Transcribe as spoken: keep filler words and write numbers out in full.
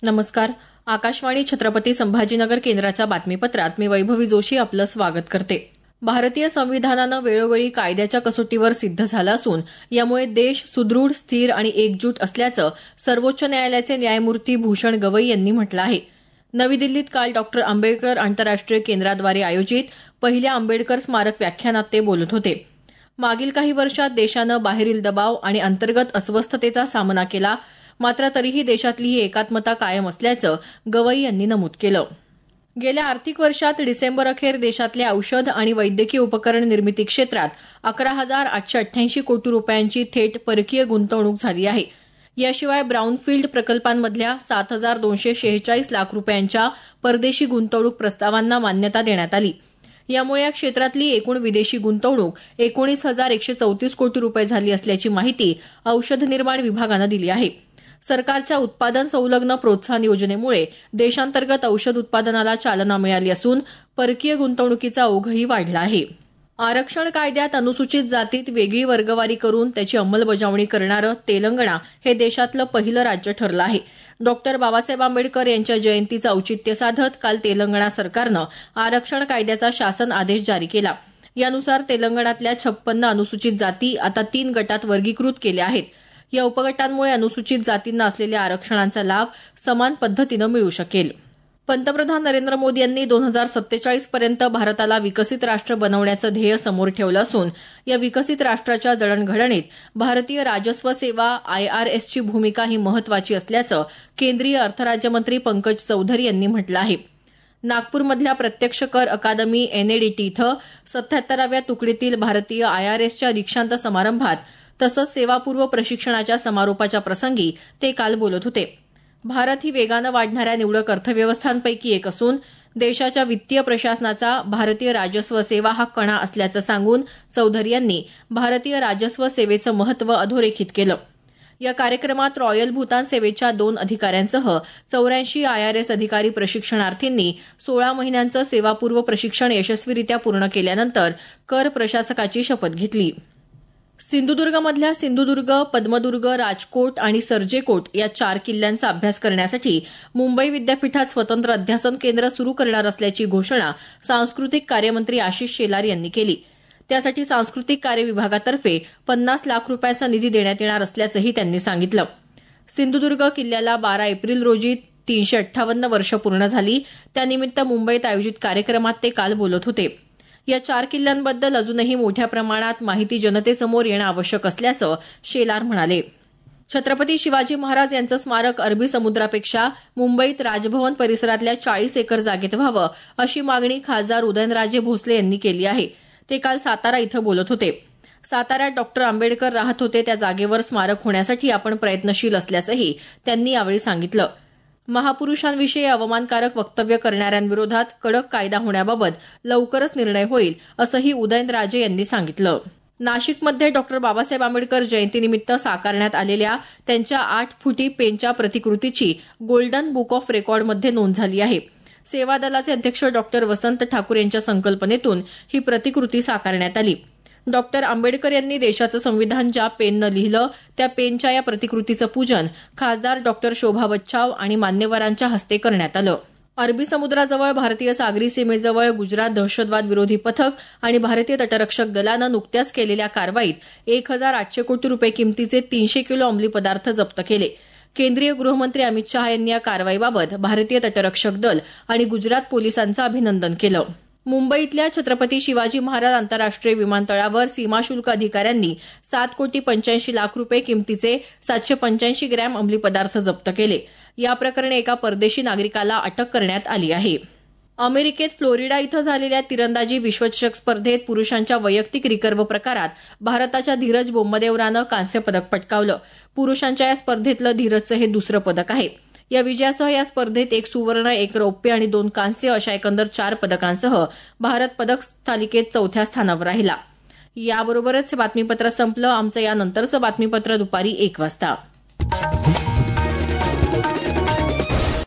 नमस्कार. आकाशवाणी छत्रपती संभाजीनगर केंद्राच्या बातमीपत्रात मी वैभवी जोशी आपलं स्वागत करते. भारतीय संविधानानं वेळोवेळी कायद्याच्या कसोटीवर सिद्ध झालं असून यामुळे देश सुदृढ, स्थिर आणि एकजूट असल्याचं सर्वोच्च न्यायालयाचे न्यायमूर्ती भूषण गवई यांनी म्हटलं आहे. नवी दिल्लीत काल डॉक्टर आंबेडकर आंतरराष्ट्रीय केंद्राद्वारे आयोजित पहिल्या आंबेडकर स्मारक व्याख्यानात ते बोलत होते. मागील काही वर्षात देशानं बाहेरील दबाव आणि अंतर्गत अस्वस्थतेचा सामना केला, मात्र तरीही देशातली ही एकात्मता कायम असल्याचं गवई यांनी नमूद केलं. गेल्या आर्थिक वर्षात डिसेंबर अखेर देशातल्या औषध आणि वैद्यकीय उपकरण निर्मिती क्षेत्रात अकरा हजार आठशे अठ्ठ्याऐंशी कोटी रुपयांची थेट परकीय गुंतवणूक झाली आहे. याशिवाय ब्राऊनफील्ड प्रकल्पांमधल्या सात हजार दोनशे शेहेचाळीस लाख रुपयांच्या परदेशी गुंतवणूक प्रस्तावांना मान्यता देण्यात आली. यामुळे या क्षेत्रातली एकूण विदेशी गुंतवणूक एकोणीस हजार एकशे चौतीस कोटी रुपये झाली असल्याची माहिती औषध निर्माण विभागानं दिली आहे. सरकारच्या उत्पादन संलग्न प्रोत्साहन योजनेमुळे देशांतर्गत औषध उत्पादनाला चालना मिळाली असून परकीय गुंतवणुकीचा ओघही वाढला आहे. आरक्षण कायद्यात अनुसूचित जातीत वेगळी वर्गवारी करून त्याची अंमलबजावणी करणारं तेलंगणा हे देशातलं पहिलं राज्य ठरलं आहे. डॉक्टर बाबासाहेब आंबेडकर यांच्या जयंतीचं औचित्य साधत काल तेलंगणा सरकारनं आरक्षण कायद्याचा शासन आदेश जारी केला. यानुसार तेलंगणातल्या छप्पन्न अनुसूचित जाती आता तीन गटात वर्गीकृत केल्या आहेत. या उपगटांमुळे अनुसूचित जातींना असलेल्या आरक्षणांचा लाभ समान पद्धतीनं मिळू शकेल. पंतप्रधान नरेंद्र मोदी यांनी दोन हजार सत्तेचाळीस पर्यंत भारताला विकसित राष्ट्र बनवण्याचं ध्येय समोर ठेवलं असून या विकसित राष्ट्राच्या जडणघडणीत भारतीय राजस्व सेवा आयआरएसची भूमिका ही महत्वाची असल्याचं केंद्रीय अर्थराज्यमंत्री पंकज चौधरी यांनी म्हटलं आहे. नागपूरमधल्या प्रत्यक्ष कर अकादमी एनएडीटी इथं सत्त्याहत्तराव्या तुकडीतील भारतीय आयआरएसच्या दीक्षांत समारंभात तसंच सेवापूर्व प्रशिक्षणाच्या समारोपाच्या प्रसंगी ते काल बोलत होते. भारत ही वेगानं वाढणाऱ्या निवडक अर्थव्यवस्थांपैकी एक असून देशाच्या वित्तीय प्रशासनाचा भारतीय राजस्व सेवा हा कणा असल्याचं सांगून चौधरी यांनी भारतीय राजस्व सेवेचं महत्त्व अधोरेखित केलं. या कार्यक्रमात रॉयल भूतान सेवेच्या दोन अधिकाऱ्यांसह चौऱ्याऐंशी आयआरएस अधिकारी प्रशिक्षणार्थींनी सोळा महिन्यांचं सेवापूर्व प्रशिक्षण यशस्वीरित्या पूर्ण केल्यानंतर कर प्रशासकाची शपथ घेतली. सिंधुदुर्गमधल्या सिंधुदुर्ग, पद्मदुर्ग, राजकोट आणि सर्जेकोट या चार किल्ल्यांचा अभ्यास करण्यासाठी मुंबई विद्यापीठात स्वतंत्र अध्यासन केंद्र सुरू करणार असल्याची घोषणा सांस्कृतिक कार्यमंत्री आशिष शेलार यांनी केली. त्यासाठी सांस्कृतिक कार्य विभागातर्फे पन्नास लाख रुपयांचा निधी देण्यात येणार असल्याचंही त्यांनी सांगितलं. सिंधुदुर्ग किल्ल्याला बारा एप्रिल रोजी तीनशे अठ्ठावन्न वर्ष पूर्ण झाली. त्यानिमित्त मुंबईत आयोजित कार्यक्रमात ते काल बोलत होते. या चार किल्ल्यांबद्दल अजूनही मोठ्या प्रमाणात माहिती जनतेसमोर येणं आवश्यक असल्याचं शेलार म्हणाले. छत्रपती शिवाजी महाराज यांचं स्मारक अरबी समुद्रापेक्षा मुंबईत राजभवन परिसरातल्या चाळीस एकर जागेत व्हावं अशी मागणी खासदार उदयनराजे भोसले यांनी केली आहे. ते काल सातारा इथं बोलत होते. साताऱ्यात डॉक्टर आंबेडकर राहत होते त्या जागेवर स्मारक होण्यासाठी आपण प्रयत्नशील असल्याचंही त्यांनी यावेळी सांगितलं. महापुरुषांविषयी अवमानकारक वक्तव्य करणाऱ्यांविरोधात कडक कायदा होण्याबाबत लवकरच निर्णय होईल असंही उदयनराजे यांनी सांगितलं. नाशिकमध्ये डॉक्टर बाबासाहेब आंबेडकर जयंतीनिमित्त साकारण्यात आलेल्या त्यांच्या आठ फुटी पेनच्या प्रतिकृतीची गोल्डन बुक ऑफ रेकॉर्डमध्ये नोंद झाली आहे. सेवा दलाचे अध्यक्ष डॉक्टर वसंत ठाकूर यांच्या संकल्पनेतून ही प्रतिकृती साकारण्यात आली. डॉक्टर आंबेडकर यांनी देशाचं संविधान ज्या पेननं लिहिलं त्या पेनच्या या प्रतिकृतीचं पूजन खासदार डॉक्टर शोभा बच्छाव आणि मान्यवरांच्या हस्ते करण्यात आलं. अरबी समुद्राजवळ भारतीय सागरी सीमेजवळ गुजरात दहशतवाद विरोधी पथक आणि भारतीय तटरक्षक दलानं नुकत्याच केलेल्या कारवाईत एक हजार आठशे कोटी रुपये किमतीचे तीनशे किलो अंमली पदार्थ जप्त केले. केंद्रीय गृहमंत्री अमित शहा यांनी या कारवाईबाबत भारतीय तटरक्षक दल आणि गुजरात पोलिसांचं अभिनंदन केलं. मुंबईतल्या छत्रपती शिवाजी महाराज आंतरराष्ट्रीय विमानतळावर सीमाशुल्क अधिकाऱ्यांनी सात कोटी पंच्याऐंशी लाख रुपये किमतीचे सातशे पंच्याऐंशी ग्रॅम अंमली पदार्थ जप्त केले. या प्रकरणी एका परदेशी नागरिकाला अटक करण्यात आली आहे. अमेरिकेत फ्लोरिडा इथं झालेल्या तिरंदाजी विश्वचषक स्पर्धेत पुरुषांच्या वैयक्तिक रिकर्व्ह प्रकारात भारताच्या धीरज बोम्मदेवरानं कांस्य पदक पटकावलं. पुरुषांच्या या स्पर्धेतलं धीरजचं हे दुसरं पदक आहे. या विजयासह या स्पर्धेत एक सुवर्ण, एक रौप्य आणि दोन कांस्य अशा एकंदर चार पदकांसह भारत पदक तालिकेत चौथ्या स्थानावर राहिला. याबरोबरच हे बातमीपत्र संपलं. आमचं यानंतरचं बातमीपत्र दुपारी एक वाजता.